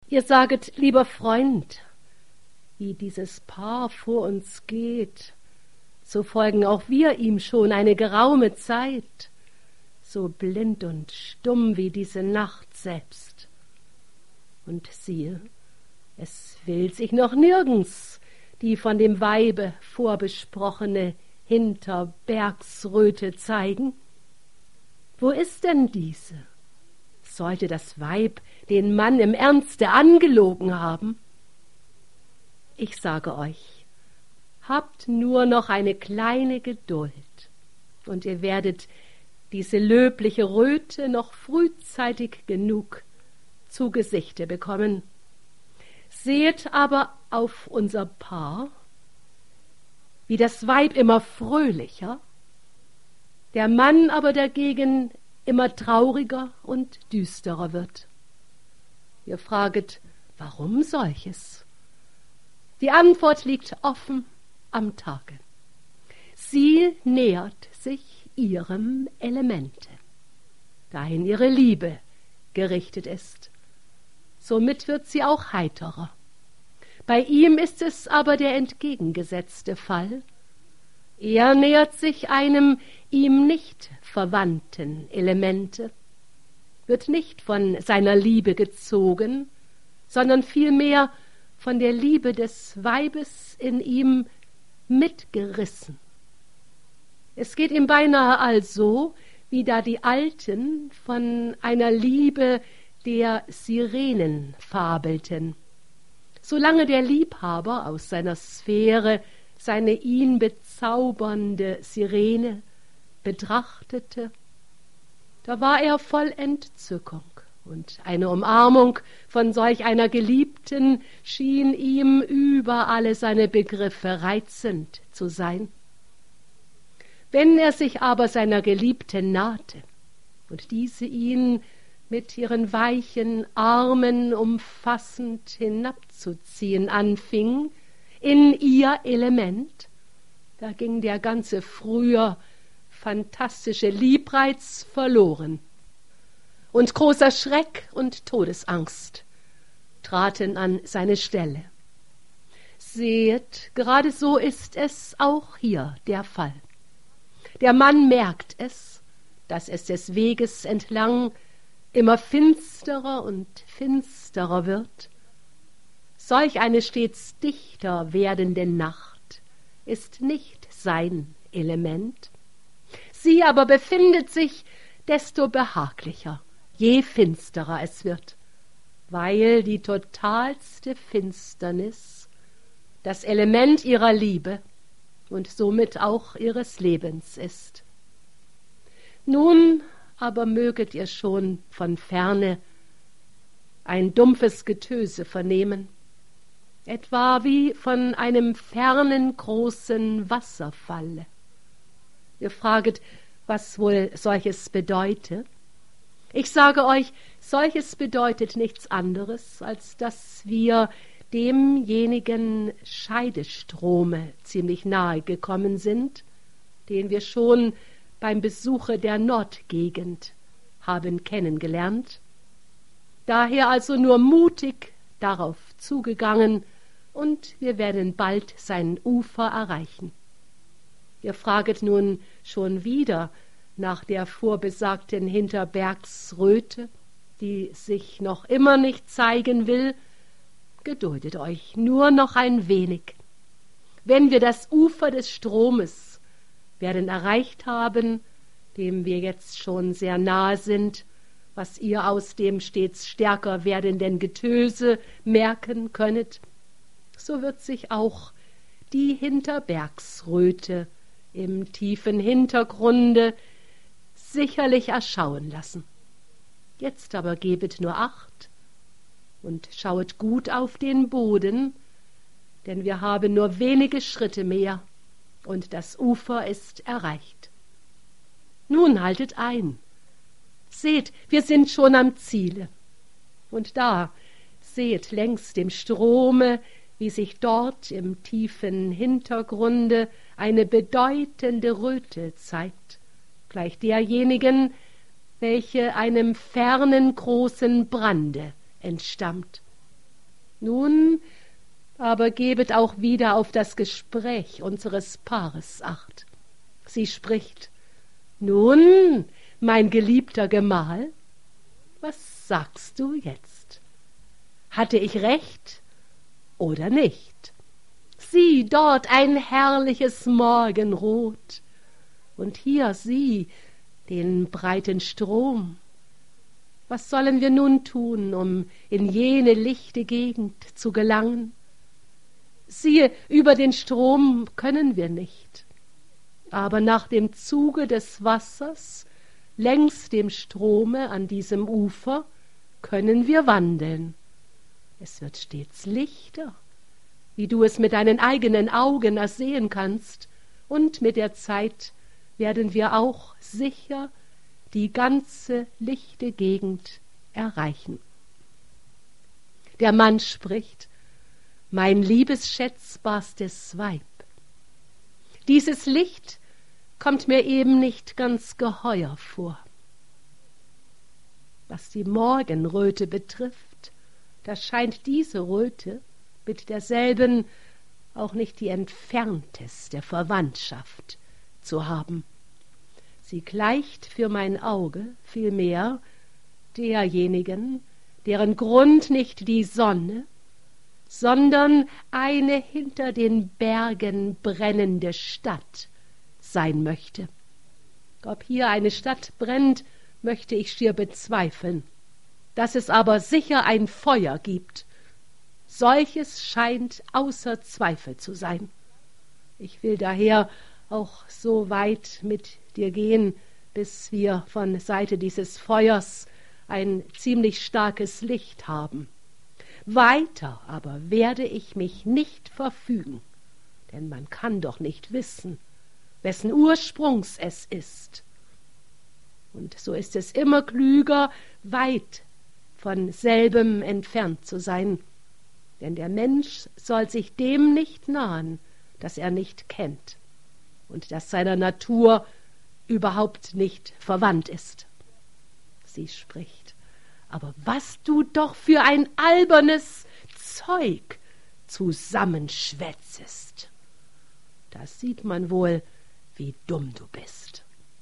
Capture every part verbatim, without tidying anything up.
Ihr saget, lieber Freund, wie dieses Paar vor uns geht, so folgen auch wir ihm schon eine geraume Zeit, so blind und stumm wie diese Nacht selbst. Und siehe, es will sich noch nirgends die von dem Weibe vorbesprochene Hinterbergsröte zeigen. Wo ist denn diese? Sollte das Weib den Mann im Ernste angelogen haben? Ich sage euch, habt nur noch eine kleine Geduld, und ihr werdet diese löbliche Röte noch frühzeitig genug zu Gesichte bekommen. Seht aber auf unser Paar, wie das Weib immer fröhlicher, der Mann aber dagegen immer trauriger und düsterer wird. Ihr fraget, warum solches? Die Antwort liegt offen am Tage. Sie nähert sich ihrem Elemente, dahin ihre Liebe gerichtet ist. Somit wird sie auch heiterer. Bei ihm ist es aber der entgegengesetzte Fall. Er nähert sich einem ihm nicht verwandten Elemente, wird nicht von seiner Liebe gezogen, sondern vielmehr von der Liebe des Weibes in ihm mitgerissen. Es geht ihm beinahe also, wie da die Alten von einer Liebe der Sirenen fabelten. Solange der Liebhaber aus seiner Sphäre seine ihn bezaubernde Sirene betrachtete, da war er voll Entzückung, und eine Umarmung von solch einer Geliebten schien ihm über alle seine Begriffe reizend zu sein. Wenn er sich aber seiner Geliebten nahte und diese ihn mit ihren weichen Armen umfassend hinabzuziehen anfing, in ihr Element, da ging der ganze früher fantastische Liebreiz verloren. Und großer Schreck und Todesangst traten an seine Stelle. Sehet, gerade so ist es auch hier der Fall. Der Mann merkt es, dass es des Weges entlang immer finsterer und finsterer wird. Solch eine stets dichter werdende Nacht ist nicht sein Element. Sie aber befindet sich desto behaglicher, je finsterer es wird, weil die totalste Finsternis das Element ihrer Liebe und somit auch ihres Lebens ist. Nun aber möget ihr schon von ferne ein dumpfes Getöse vernehmen, etwa wie von einem fernen großen Wasserfalle. Ihr fraget, was wohl solches bedeute? Ich sage euch, solches bedeutet nichts anderes, als dass wir demjenigen Scheidestrome ziemlich nahe gekommen sind, den wir schon beim Besuche der Nordgegend haben kennengelernt. Daher also nur mutig darauf zugegangen, und wir werden bald sein Ufer erreichen. Ihr fraget nun schon wieder nach der vorbesagten Hinterbergsröte, die sich noch immer nicht zeigen will. Geduldet euch nur noch ein wenig. Wenn wir das Ufer des Stromes werden erreicht haben, dem wir jetzt schon sehr nahe sind, was ihr aus dem stets stärker werdenden Getöse merken könnet, so wird sich auch die Hinterbergsröte im tiefen Hintergrunde sicherlich erschauen lassen. Jetzt aber gebet nur Acht und schauet gut auf den Boden, denn wir haben nur wenige Schritte mehr und das Ufer ist erreicht. Nun haltet ein. Seht, wir sind schon am Ziele. Und da, seht längs dem Strome, wie sich dort im tiefen Hintergrunde eine bedeutende Röte zeigt, gleich derjenigen, welche einem fernen großen Brande entstammt. Nun aber gebet auch wieder auf das Gespräch unseres Paares acht. Sie spricht: »Nun, mein geliebter Gemahl, was sagst du jetzt? Hatte ich recht oder nicht? Sieh dort ein herrliches Morgenrot, und hier sieh den breiten Strom. Was sollen wir nun tun, um in jene lichte Gegend zu gelangen? Siehe, über den Strom können wir nicht, aber nach dem Zuge des Wassers längs dem Strome an diesem Ufer können wir wandeln. Es wird stets lichter, wie du es mit deinen eigenen Augen ersehen kannst, und mit der Zeit werden wir auch sicher die ganze lichte Gegend erreichen.« Der Mann spricht: »Mein liebes schätzbarstes Weib, dieses Licht kommt mir eben nicht ganz geheuer vor. Was die Morgenröte betrifft, da scheint diese Röte mit derselben auch nicht die entfernteste Verwandtschaft zu haben. Sie gleicht für mein Auge vielmehr derjenigen, deren Grund nicht die Sonne, sondern eine hinter den Bergen brennende Stadt sein möchte. Ob hier eine Stadt brennt, möchte ich schier bezweifeln. Dass es aber sicher ein Feuer gibt, solches scheint außer Zweifel zu sein. Ich will daher auch so weit mit dir gehen, bis wir von Seite dieses Feuers ein ziemlich starkes Licht haben. Weiter aber werde ich mich nicht verfügen, denn man kann doch nicht wissen, wessen Ursprungs es ist. Und so ist es immer klüger, weit von selbem entfernt zu sein, denn der Mensch soll sich dem nicht nahen, das er nicht kennt und das seiner Natur überhaupt nicht verwandt ist. Sie spricht: »Aber was du doch für ein albernes Zeug zusammenschwätzest! Da sieht man wohl, wie dumm du bist.«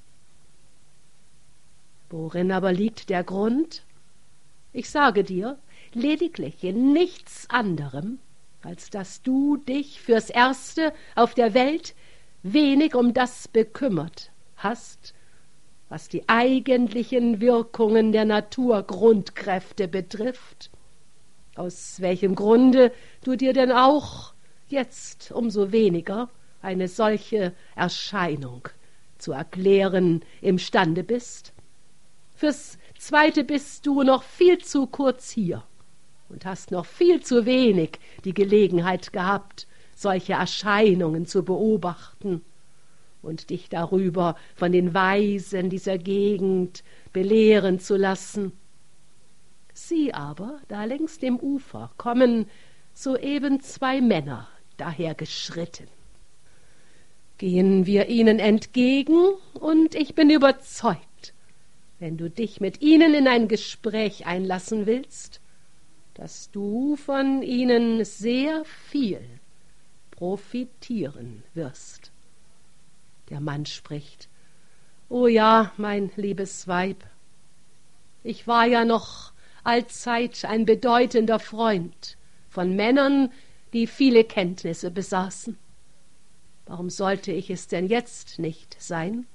Worin aber liegt der Grund? Ich sage dir, lediglich in nichts anderem, als dass du dich fürs Erste auf der Welt wenig um das bekümmert hast, was die eigentlichen Wirkungen der Naturgrundkräfte betrifft, aus welchem Grunde du dir denn auch jetzt umso weniger eine solche Erscheinung zu erklären imstande bist. Fürs Zweite bist du noch viel zu kurz hier und hast noch viel zu wenig die Gelegenheit gehabt, solche Erscheinungen zu beobachten und dich darüber von den Weisen dieser Gegend belehren zu lassen. Sieh aber, da längs dem Ufer kommen soeben zwei Männer dahergeschritten. Gehen wir ihnen entgegen, und ich bin überzeugt, wenn du dich mit ihnen in ein Gespräch einlassen willst, dass du von ihnen sehr viel profitieren wirst. Der Mann spricht: »O ja, mein liebes Weib, ich war ja noch allzeit ein bedeutender Freund von Männern, die viele Kenntnisse besaßen. Warum sollte ich es denn jetzt nicht sein?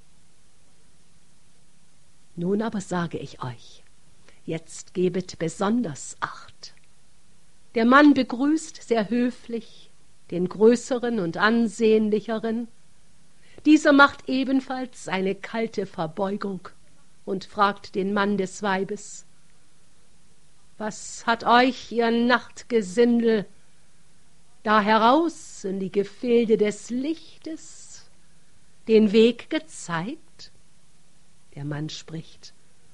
Nun aber sage ich euch, jetzt gebet besonders Acht. Der Mann begrüßt sehr höflich den Größeren und Ansehnlicheren. Dieser macht ebenfalls eine kalte Verbeugung und fragt den Mann des Weibes: »Was hat euch, ihr Nachtgesindel, da heraus in die Gefilde des Lichtes den Weg gezeigt?« Der Mann spricht: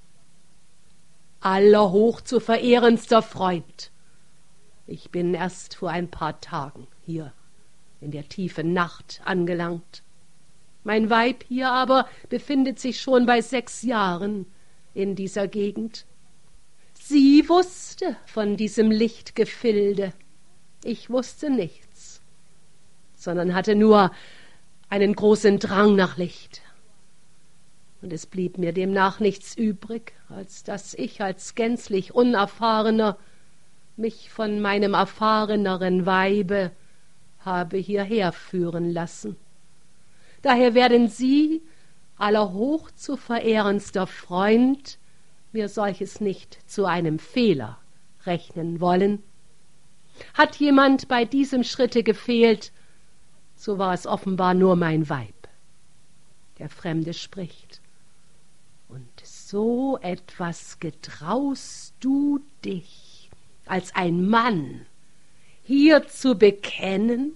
»Allerhoch zu verehrendster Freund, ich bin erst vor ein paar Tagen hier in der tiefen Nacht angelangt. Mein Weib hier aber befindet sich schon bei sechs Jahren in dieser Gegend. Sie wusste von diesem Lichtgefilde. Ich wusste nichts, sondern hatte nur einen großen Drang nach Licht. Und es blieb mir demnach nichts übrig, als dass ich als gänzlich Unerfahrener mich von meinem erfahreneren Weibe habe hierher führen lassen. Daher werden Sie, aller hoch zu verehrendster Freund, mir solches nicht zu einem Fehler rechnen wollen. Hat jemand bei diesem Schritte gefehlt, so war es offenbar nur mein Weib. Der Fremde spricht: Und so etwas getraust du dich, als ein Mann hier zu bekennen?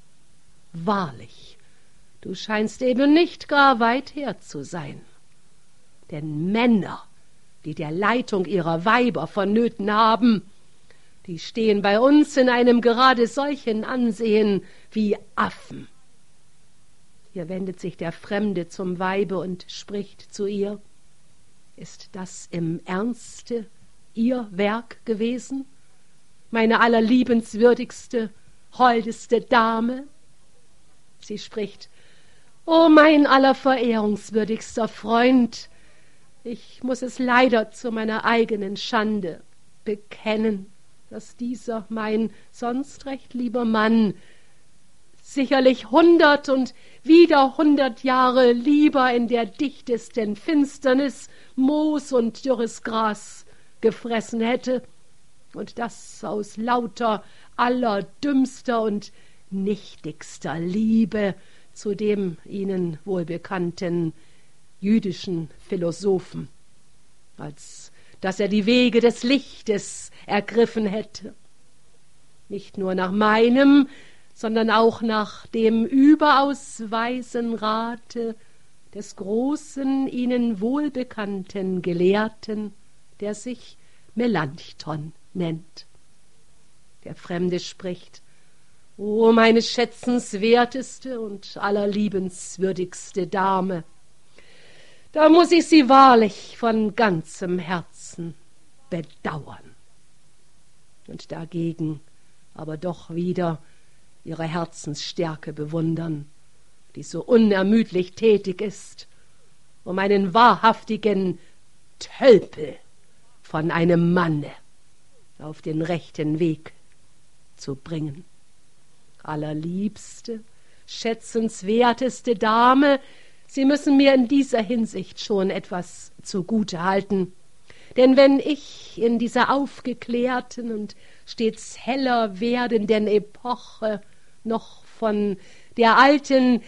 Wahrlich, du scheinst eben nicht gar weit her zu sein. Denn Männer, die der Leitung ihrer Weiber vonnöten haben, die stehen bei uns in einem gerade solchen Ansehen wie Affen. Hier wendet sich der Fremde zum Weibe und spricht zu ihr: Ist das im Ernste Ihr Werk gewesen, meine allerliebenswürdigste, holdeste Dame? Sie spricht: O mein allerverehrungswürdigster Freund, ich muß es leider zu meiner eigenen Schande bekennen, dass dieser mein sonst recht lieber Mann sicherlich hundert und wieder hundert Jahre lieber in der dichtesten Finsternis Moos und dürres Gras gefressen hätte, und das aus lauter allerdümmster und nichtigster Liebe zu dem Ihnen wohlbekannten jüdischen Philosophen, als dass er die Wege des Lichtes ergriffen hätte, nicht nur nach meinem, sondern auch nach dem überaus weisen Rate des großen, Ihnen wohlbekannten Gelehrten, der sich Melanchthon nennt. Der Fremde spricht: O meine schätzenswerteste und allerliebenswürdigste Dame, da muß ich Sie wahrlich von ganzem Herzen bedauern und dagegen aber doch wieder Ihre Herzensstärke bewundern, die so unermüdlich tätig ist, um einen wahrhaftigen Tölpel von einem Manne auf den rechten Weg zu bringen. Allerliebste, schätzenswerteste Dame, Sie müssen mir in dieser Hinsicht schon etwas zugute halten, denn wenn ich in dieser aufgeklärten und stets heller werdenden Epoche noch von der alten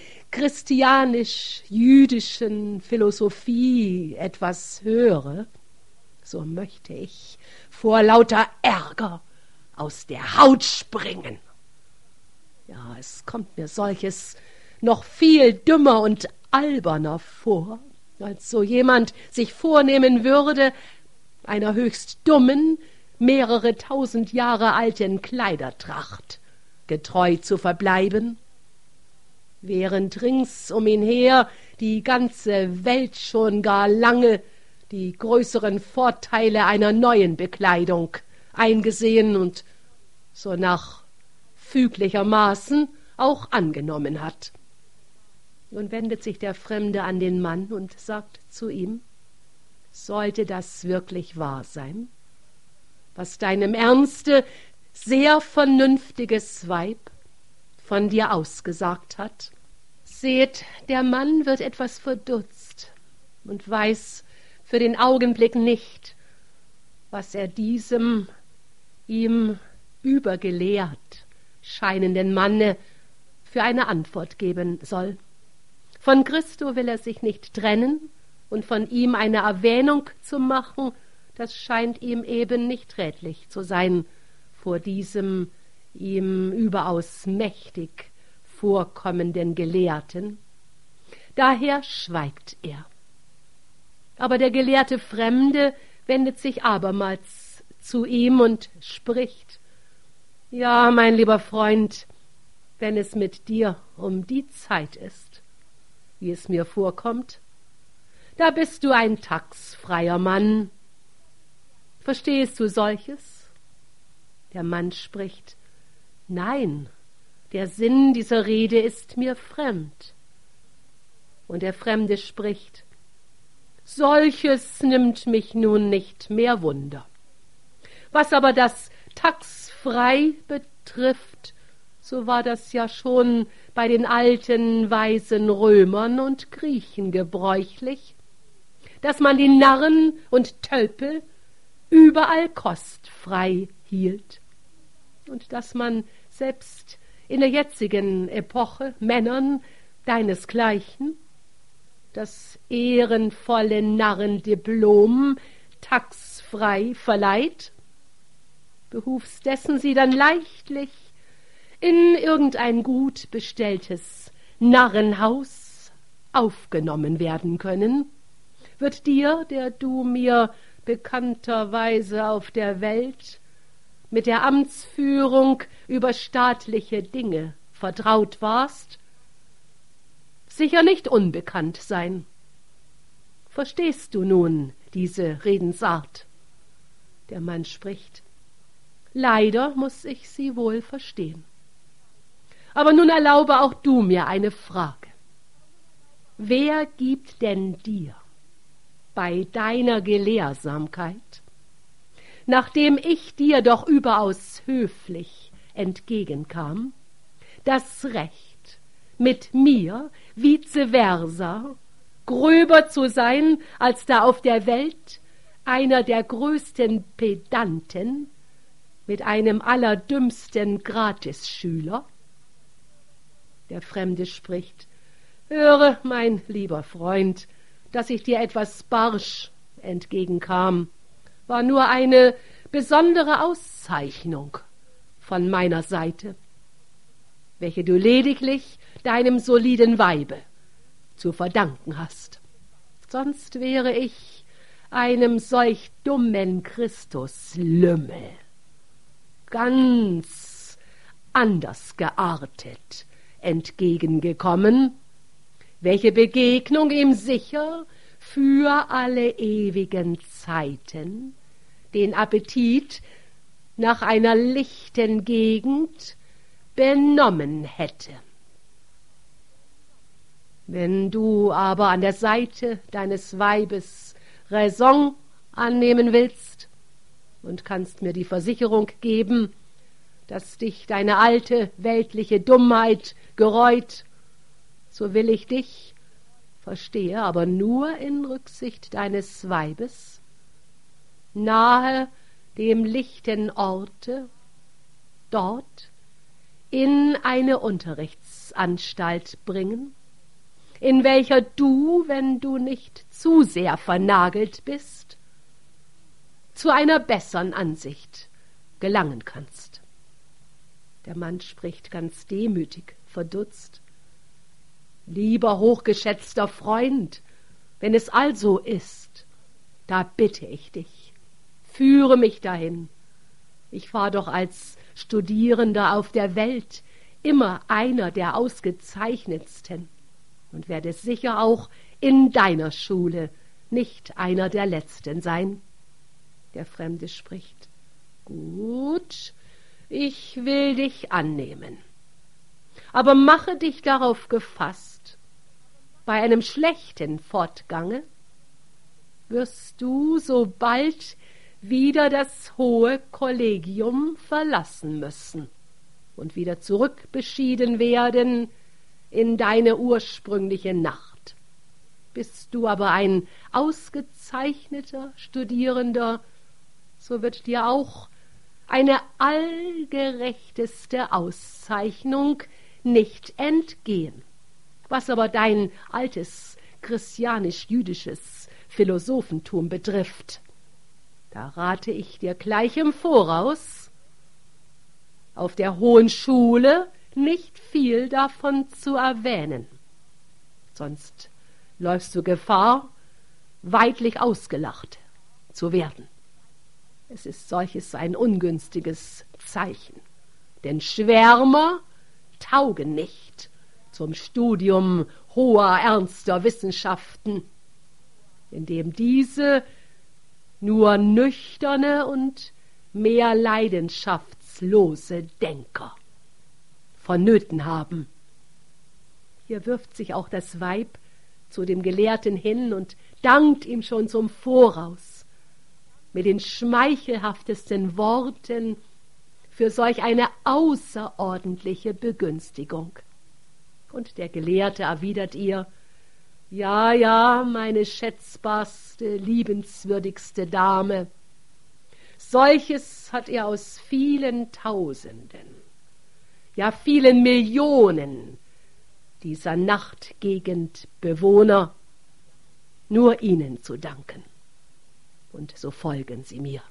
christianisch-jüdischen Philosophie etwas höre, so möchte ich vor lauter Ärger aus der Haut springen. Ja, es kommt mir solches noch viel dümmer und alberner vor, als so jemand sich vornehmen würde, einer höchst dummen, mehrere tausend Jahre alten Kleidertracht getreu zu verbleiben, während rings um ihn her die ganze Welt schon gar lange die größeren Vorteile einer neuen Bekleidung eingesehen und so nach füglichermaßen auch angenommen hat. Nun wendet sich der Fremde an den Mann und sagt zu ihm: Sollte das wirklich wahr sein, was deinem Ernste sehr vernünftiges Weib von dir ausgesagt hat? Seht, der Mann wird etwas verdutzt und weiß für den Augenblick nicht, was er diesem ihm übergelehrt scheinenden Manne für eine Antwort geben soll. Von Christo will er sich nicht trennen, und von ihm eine Erwähnung zu machen, das scheint ihm eben nicht rätlich zu sein vor diesem ihm überaus mächtig vorkommenden Gelehrten. Daher schweigt er. Aber der gelehrte Fremde wendet sich abermals zu ihm und spricht: Ja, mein lieber Freund, wenn es mit dir um die Zeit ist, wie es mir vorkommt, da bist du ein taxfreier Mann. Verstehst du solches? Der Mann spricht: Nein, der Sinn dieser Rede ist mir fremd. Und der Fremde spricht: Solches nimmt mich nun nicht mehr Wunder. Was aber das taxfrei betrifft, so war das ja schon bei den alten, weisen Römern und Griechen gebräuchlich, dass man die Narren und Tölpel überall kostfrei hielt und dass man selbst in der jetzigen Epoche Männern deinesgleichen das ehrenvolle Narrendiplom taxfrei verleiht, behufs dessen sie dann leichtlich in irgendein gut bestelltes Narrenhaus aufgenommen werden können, wird dir, der du mir bekannterweise auf der Welt mit der Amtsführung über staatliche Dinge vertraut warst, sicher nicht unbekannt sein. Verstehst du nun diese Redensart? Der Mann spricht: Leider muß ich sie wohl verstehen. Aber nun erlaube auch du mir eine Frage. Wer gibt denn dir bei deiner Gelehrsamkeit, nachdem ich dir doch überaus höflich entgegenkam, das Recht, mit mir vice versa gröber zu sein, als da auf der Welt einer der größten Pedanten mit einem allerdümmsten Gratisschüler? Der Fremde spricht: Höre, mein lieber Freund, dass ich dir etwas barsch entgegenkam, war nur eine besondere Auszeichnung von meiner Seite, welche du lediglich deinem soliden Weibe zu verdanken hast. Sonst wäre ich einem solch dummen Christuslümmel ganz anders geartet entgegengekommen, welche Begegnung ihm sicher für alle ewigen Zeiten den Appetit nach einer lichten Gegend benommen hätte. Wenn du aber an der Seite deines Weibes Raison annehmen willst und kannst mir die Versicherung geben, dass dich deine alte weltliche Dummheit gereut, so will ich dich, verstehe, aber nur in Rücksicht deines Weibes, nahe dem lichten Orte, dort in eine Unterrichtsanstalt bringen, in welcher du, wenn du nicht zu sehr vernagelt bist, zu einer besseren Ansicht gelangen kannst. Der Mann spricht ganz demütig, verdutzt: Lieber hochgeschätzter Freund, wenn es also ist, da bitte ich dich, führe mich dahin. Ich war doch als Studierender auf der Welt immer einer der ausgezeichnetsten und werde sicher auch in deiner Schule nicht einer der Letzten sein. Der Fremde spricht: Gut, ich will dich annehmen, aber mache dich darauf gefasst, bei einem schlechten Fortgange wirst du so bald wieder das hohe Kollegium verlassen müssen und wieder zurückbeschieden werden in deine ursprüngliche Nacht. Bist du aber ein ausgezeichneter Studierender, so wird dir auch eine allgerechteste Auszeichnung nicht entgehen. Was aber dein altes christianisch-jüdisches Philosophentum betrifft, da rate ich dir gleich im Voraus, auf der Hohen Schule nicht viel davon zu erwähnen. Sonst läufst du Gefahr, weidlich ausgelacht zu werden. Es ist solches ein ungünstiges Zeichen, denn Schwärmer taugen nicht zum Studium hoher, ernster Wissenschaften, indem diese nur nüchterne und mehr leidenschaftslose Denker vonnöten haben. Hier wirft sich auch das Weib zu dem Gelehrten hin und dankt ihm schon zum Voraus mit den schmeichelhaftesten Worten für solch eine außerordentliche Begünstigung. Und der Gelehrte erwidert ihr: Ja, ja, meine schätzbarste, liebenswürdigste Dame, solches hat er aus vielen Tausenden, ja vielen Millionen dieser Nachtgegend Bewohner nur ihnen zu danken. Und so folgen sie mir.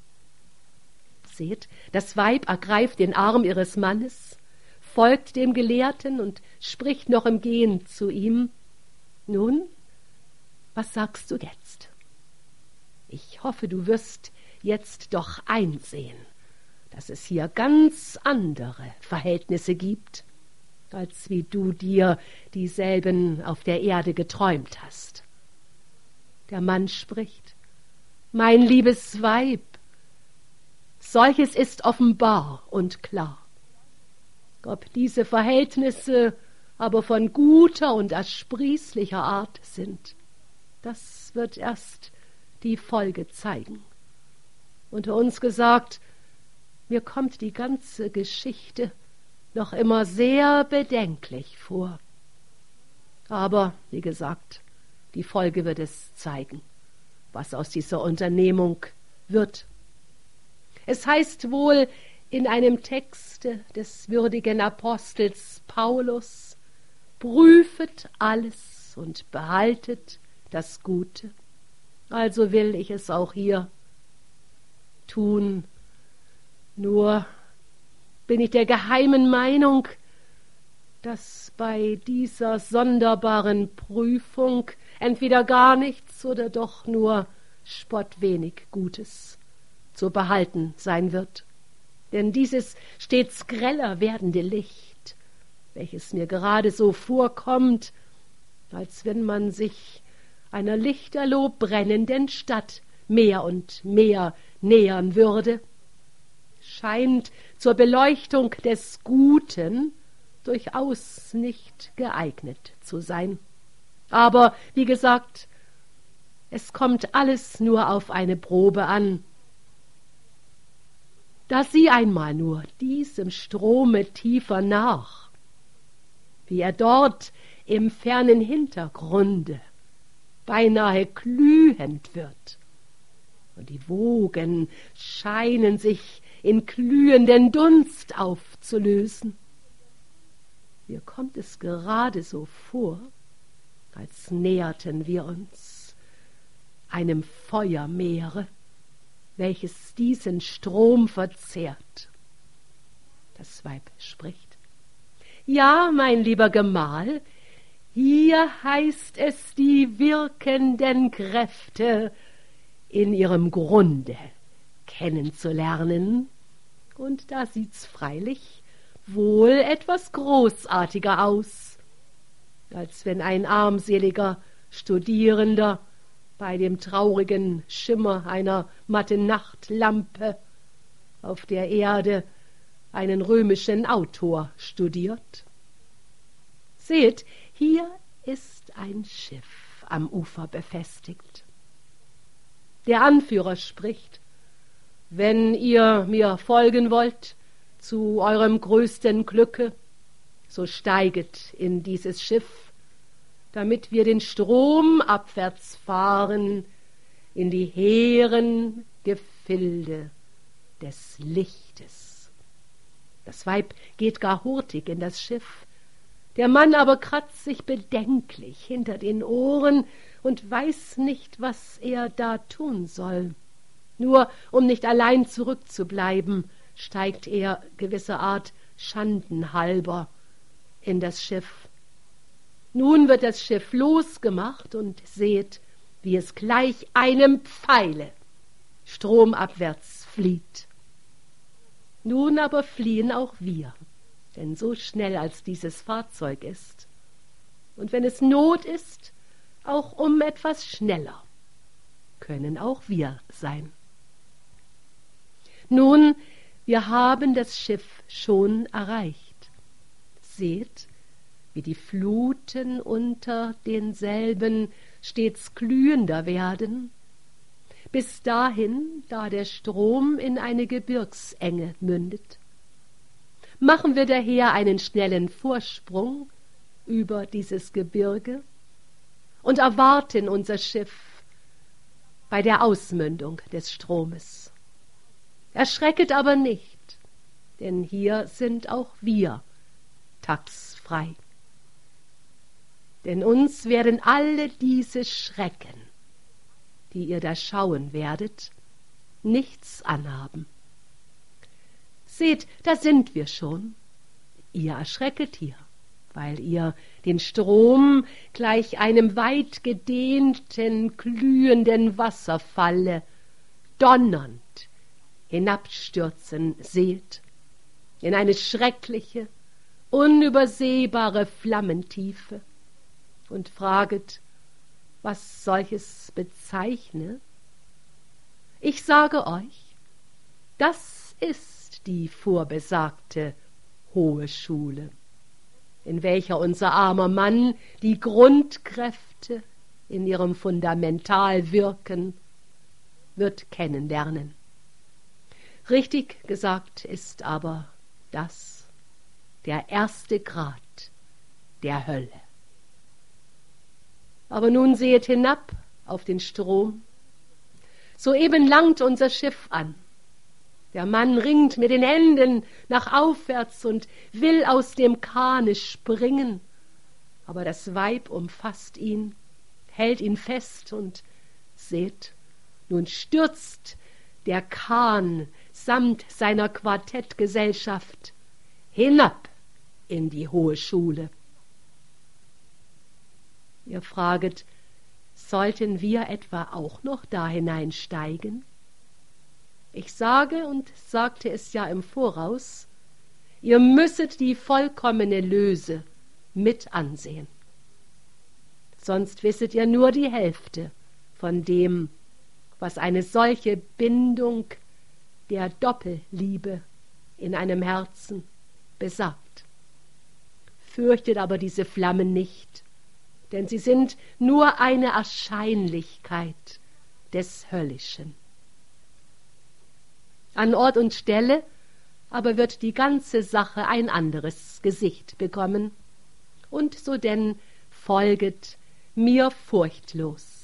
Seht, das Weib ergreift den Arm ihres Mannes, folgt dem Gelehrten und spricht noch im Gehen zu ihm: Nun, was sagst du jetzt? Ich hoffe, du wirst jetzt doch einsehen, dass es hier ganz andere Verhältnisse gibt, als wie du dir dieselben auf der Erde geträumt hast. Der Mann spricht: Mein liebes Weib, solches ist offenbar und klar. Ob diese Verhältnisse aber von guter und ersprießlicher Art sind, das wird erst die Folge zeigen. Unter uns gesagt, mir kommt die ganze Geschichte noch immer sehr bedenklich vor. Aber, wie gesagt, die Folge wird es zeigen, was aus dieser Unternehmung wird. Es heißt wohl in einem Texte des würdigen Apostels Paulus: Prüfet alles und behaltet das Gute. Also will ich es auch hier tun. Nur bin ich der geheimen Meinung, dass bei dieser sonderbaren Prüfung entweder gar nichts oder doch nur spottwenig Gutes zu behalten sein wird. Denn dieses stets greller werdende Licht, welches mir gerade so vorkommt, als wenn man sich einer lichterloh brennenden Stadt mehr und mehr nähern würde, scheint zur Beleuchtung des Guten durchaus nicht geeignet zu sein. Aber, wie gesagt, es kommt alles nur auf eine Probe an. Da sieh einmal nur diesem Strome tiefer nach, wie er dort im fernen Hintergrunde beinahe glühend wird, und die Wogen scheinen sich in glühenden Dunst aufzulösen. Mir kommt es gerade so vor, als näherten wir uns einem Feuermeere, welches diesen Strom verzehrt. Das Weib spricht: Ja, mein lieber Gemahl, hier heißt es, die wirkenden Kräfte in ihrem Grunde kennenzulernen, und da sieht's freilich wohl etwas großartiger aus, als wenn ein armseliger Studierender bei dem traurigen Schimmer einer matten Nachtlampe auf der Erde einen römischen Autor studiert. Seht, hier ist ein Schiff am Ufer befestigt. Der Anführer spricht: Wenn ihr mir folgen wollt zu eurem größten Glücke, so steiget in dieses Schiff, damit wir den Strom abwärts fahren in die hehren Gefilde des Lichtes. Das Weib geht gar hurtig in das Schiff, der Mann aber kratzt sich bedenklich hinter den Ohren und weiß nicht, was er da tun soll. Nur um nicht allein zurückzubleiben, steigt er gewisserart schandenhalber in das Schiff. Nun wird das Schiff losgemacht und seht, wie es gleich einem Pfeile stromabwärts flieht. Nun aber fliehen auch wir, denn so schnell als dieses Fahrzeug ist, und wenn es Not ist, auch um etwas schneller. können auch wir sein. Nun, wir haben das Schiff schon erreicht. Seht, wie die Fluten unter denselben stets glühender werden, bis dahin, da der Strom in eine Gebirgsenge mündet. Machen wir daher einen schnellen Vorsprung über dieses Gebirge und erwarten unser Schiff bei der Ausmündung des Stromes. Erschrecket aber nicht, denn hier sind auch wir tagsfrei. Denn uns werden alle diese Schrecken, die ihr da schauen werdet, nichts anhaben. Seht, da sind wir schon. Ihr erschrecket hier, weil ihr den Strom gleich einem weit gedehnten, glühenden Wasserfalle donnernd hinabstürzen seht, in eine schreckliche, unübersehbare Flammentiefe, und fraget, was solches bezeichne? Ich sage euch, das ist die vorbesagte hohe Schule, in welcher unser armer Mann die Grundkräfte in ihrem Fundamentalwirken wird kennenlernen. Richtig gesagt ist aber das der erste Grad der Hölle. Aber nun sehet hinab auf den Strom. Soeben langt unser Schiff an. Der Mann ringt mit den Händen nach aufwärts und will aus dem Kahne springen. Aber das Weib umfasst ihn, hält ihn fest und seht, nun stürzt der Kahn samt seiner Quartettgesellschaft hinab in die hohe Schule. Ihr fraget, sollten wir etwa auch noch da hineinsteigen? Ich sage und sagte es ja im Voraus, ihr müsset die vollkommene Löse mit ansehen. Sonst wisset ihr nur die Hälfte von dem, was eine solche Bindung der Doppelliebe in einem Herzen besagt. Fürchtet aber diese Flammen nicht, denn sie sind nur eine Erscheinlichkeit des Höllischen. An Ort und Stelle aber wird die ganze Sache ein anderes Gesicht bekommen, und so denn folget mir furchtlos.